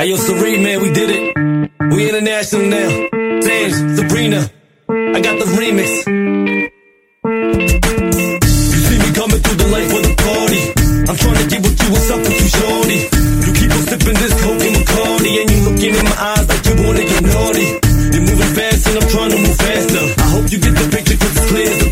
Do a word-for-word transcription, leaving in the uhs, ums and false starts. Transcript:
Hey, yo, Serene, man, we did it. We international now. James, Sabrina, I got the remix. You see me coming through the light for the party. I'm trying to get with you, what's up with you, shorty? You keep on sipping this coke and McCarty, and you looking in my eyes like you wanna get naughty. You're moving fast and I'm trying to move faster. I hope you get the picture 'cause it's clear.